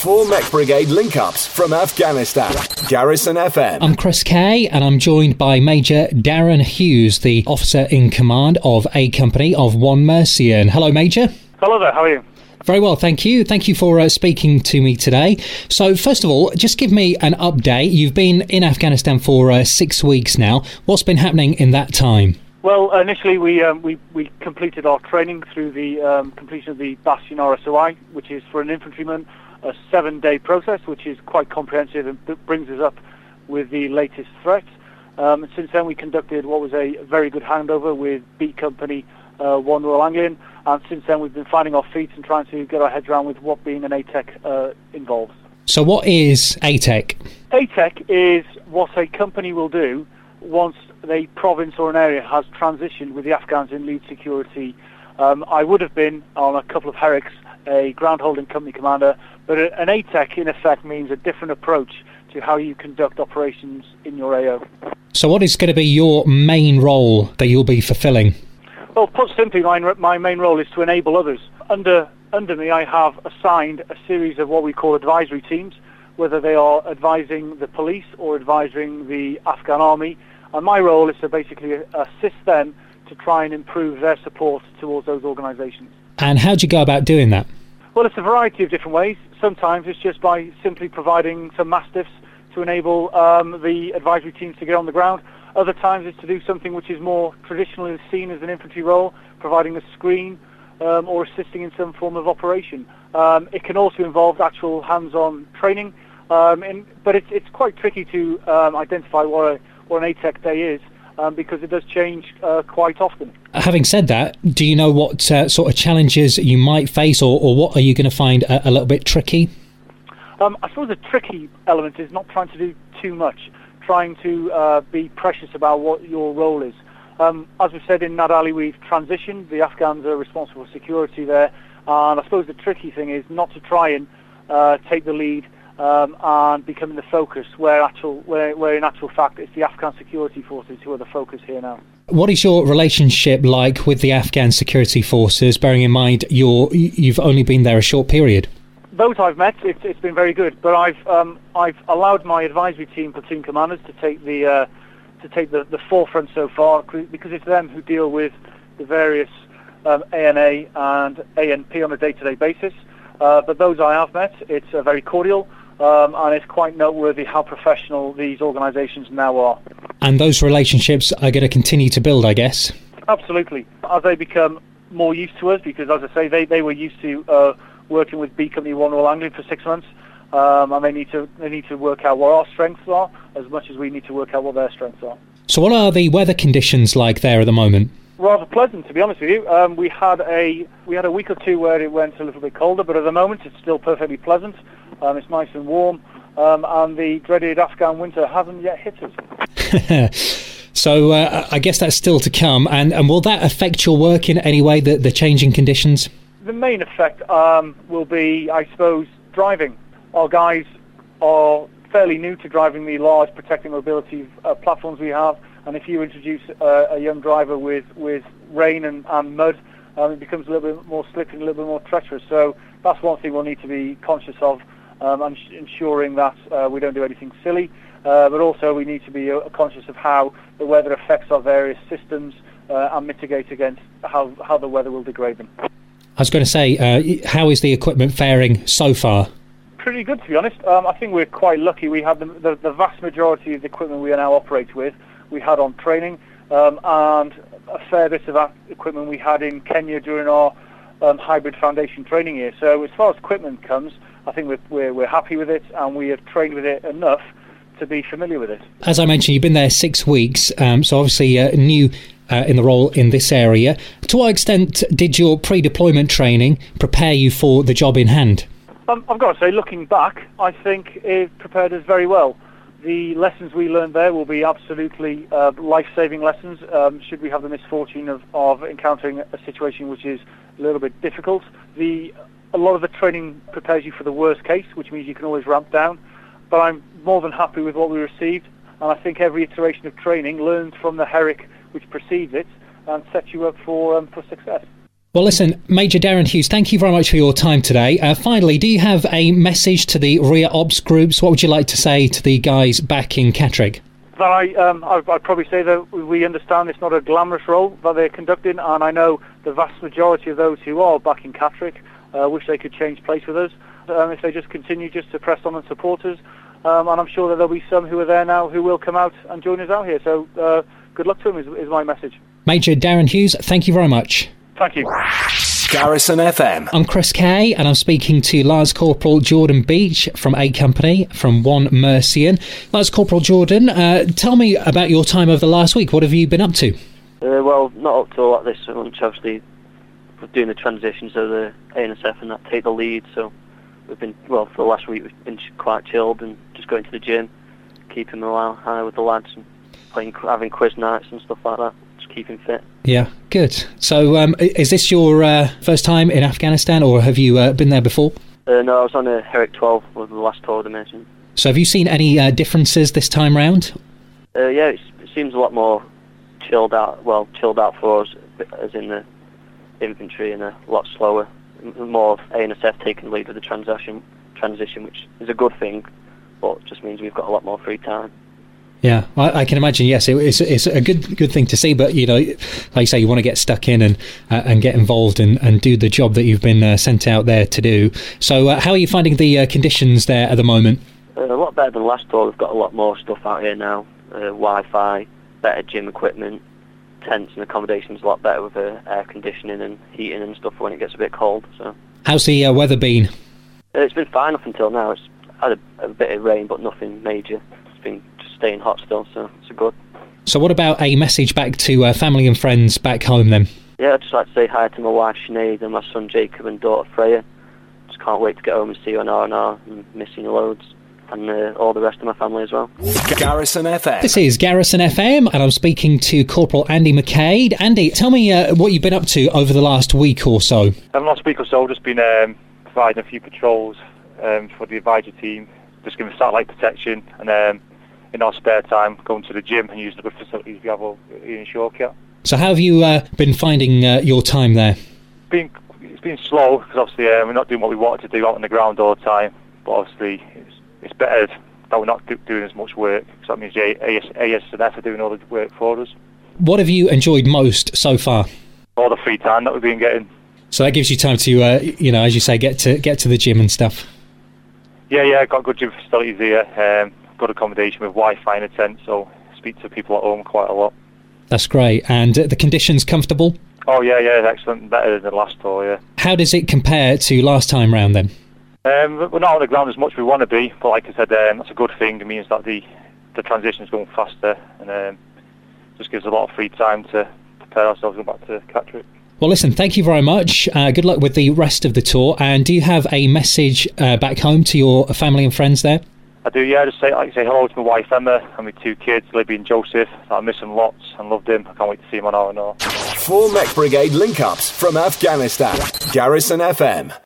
4 Mech Brigade link-ups from Afghanistan. Garrison FM. I'm Chris Kay, and I'm joined by Major Darren Hughes, the officer in command of A Company of 1 Mercian. Hello, Major. Hello there, how are you? Very well, thank you. Thank you for speaking to me today. So, first of all, just give me an update. You've been in Afghanistan for 6 weeks now. What's been happening in that time? Well, initially we completed our training through the completion of the Bastion RSOI, which is for an infantryman a 7-day process, which is quite comprehensive and brings us up with the latest threats. Since then we conducted what was a very good handover with B Company 1 Royal Anglian, and since then we've been finding our feet and trying to get our heads around with what being an ATEC involves. So what is ATEC? ATEC is what a company will do once a province or an area has transitioned with the Afghans in lead security. I would have been on a couple of Herricks a ground holding company commander, but an ATEC in effect means a different approach to how you conduct operations in your AO. So what is going to be your main role that you'll be fulfilling? Well, put simply, my main role is to enable others. Under me, I have assigned a series of what we call advisory teams, whether they are advising the police or advising the Afghan army. And my role is to basically assist them to try and improve their support towards those organisations. And how do you go about doing that? Well, it's a variety of different ways. Sometimes it's just by simply providing some mastiffs to enable the advisory teams to get on the ground. Other times it's to do something which is more traditionally seen as an infantry role, providing a screen or assisting in some form of operation. It can also involve actual hands-on training, but it's quite tricky to identify what an ATEC day is, because it does change quite often. Having said that, do you know what sort of challenges you might face, or what are you going to find a little bit tricky? I suppose the tricky element is not trying to do too much, trying to be precious about what your role is. As we said in Nad Ali, we've transitioned. The Afghans are responsible for security there, and I suppose the tricky thing is not to try and take the lead and becoming the focus, where in actual fact it's the Afghan security forces who are the focus here now. What is your relationship like with the Afghan security forces, bearing in mind you've only been there a short period? Those I've met, it's been very good, but I've allowed my advisory team platoon commanders to take the forefront so far, because it's them who deal with the various ANA and ANP on a day-to-day basis. But those I have met, it's very cordial, and it's quite noteworthy how professional these organisations now are. And those relationships are going to continue to build, I guess? Absolutely. As they become more used to us, because as I say, they were used to working with B Company 1 Royal Anglian for 6 months, and they need to work out what our strengths are as much as we need to work out what their strengths are. So what are the weather conditions like there at the moment? Rather pleasant, to be honest with you. We had a week or two where it went a little bit colder, but at the moment it's still perfectly pleasant. It's nice and warm, and the dreaded Afghan winter hasn't yet hit us. So I guess that's still to come, and will that affect your work in any way, the changing conditions? The main effect will be, I suppose, driving. Our guys are fairly new to driving the large protecting mobility platforms we have, and if you introduce a young driver with rain and mud, it becomes a little bit more slippery and a little bit more treacherous. So that's one thing we'll need to be conscious of, and ensuring that we don't do anything silly, but also we need to be conscious of how the weather affects our various systems and mitigate against how the weather will degrade them. I was going to say, how is the equipment faring so far? Pretty good, to be honest. I think we're quite lucky. We have the vast majority of the equipment we now operate with, we had on training, and a fair bit of that equipment we had in Kenya during our hybrid foundation training year. So as far as equipment comes, I think we're happy with it, and we have trained with it enough to be familiar with it. As I mentioned, you've been there 6 weeks, so obviously new in the role in this area. To what extent did your pre-deployment training prepare you for the job in hand? I've got to say, looking back, I think it prepared us very well. The lessons we learned there will be absolutely life-saving lessons should we have the misfortune of encountering a situation which is a little bit difficult. A lot of the training prepares you for the worst case, which means you can always ramp down. But I'm more than happy with what we received, and I think every iteration of training learned from the Herrick which precedes it and sets you up for success. Well, listen, Major Darren Hughes, thank you very much for your time today. Finally, do you have a message to the rear ops groups? What would you like to say to the guys back in Catterick? I'd probably say that we understand it's not a glamorous role that they're conducting, and I know the vast majority of those who are back in Catterick wish they could change place with us if they just continue just to press on and support us. And I'm sure that there'll be some who are there now who will come out and join us out here. So good luck to them is my message. Major Darren Hughes, thank you very much. Thank you. Garrison FM. I'm Chris Kay, and I'm speaking to Lance Corporal Jordan Beach from A Company from 1 Mercian. Lance Corporal Jordan, tell me about your time over the last week. What have you been up to? Well, not up to a lot this much. Obviously, we're doing the transitions of the ANSF and that take the lead. So we've been, for the last week, we've been quite chilled and just going to the gym, keeping morale high with the lads and having quiz nights and stuff like that. Keeping fit. Yeah, good. So is this your first time in Afghanistan, or have you been there before? No, I was on a Herrick 12 with the last tour I mentioned. So have you seen any differences this time round? Yeah, it seems a lot more chilled out for us, as in the infantry, and a lot slower. More of ANSF taking the lead with the transition, which is a good thing, but just means we've got a lot more free time. Yeah, I can imagine. Yes, it's a good thing to see. But like you say, you want to get stuck in and get involved and do the job that you've been sent out there to do. So, how are you finding the conditions there at the moment? A lot better than last tour. We've got a lot more stuff out here now. Wi-Fi, better gym equipment, tents and accommodations a lot better with air conditioning and heating and stuff when it gets a bit cold. So, how's the weather been? It's been fine up until now. It's had a bit of rain, but nothing major. It's been staying hot still, so it's good. So what about a message back to family and friends back home then? Yeah, I'd just like to say hi to my wife Sinead and my son Jacob and daughter Freya. Just can't wait to get home and see you on R&R and missing you loads. And all the rest of my family as well. Garrison FM. This is Garrison FM, and I'm speaking to Corporal Andy McCaid. Andy, tell me what you've been up to over the last week or so. Last week or so, I've just been providing a few patrols for the advisory team, just giving satellite protection, and in our spare time, going to the gym and using the good facilities we have here in Shawcott. So how have you been finding your time there? It's been slow, because obviously we're not doing what we wanted to do out on the ground all the time, but obviously it's better that we're not doing as much work, because that means the ASNF are doing all the work for us. What have you enjoyed most so far? All the free time that we've been getting. So that gives you time to, as you say, get to the gym and stuff. Yeah, got good gym facilities here. Good accommodation with Wi-Fi in a tent, so speak to people at home quite a lot. That's great. And the conditions comfortable? Oh yeah, excellent. Better than the last tour, yeah. How does it compare to last time round then? We're not on the ground as much as we want to be, but like I said, that's a good thing. It means that the transition's going faster, and just gives a lot of free time to prepare ourselves to go back to Catterick. Well, listen, thank you very much. Good luck with the rest of the tour. And do you have a message back home to your family and friends there? I do, yeah. Just say hello to my wife Emma and my two kids, Libby and Joseph. I miss them lots and loved them. I can't wait to see them on R&R. 4 Mech Brigade link-ups from Afghanistan. Garrison FM.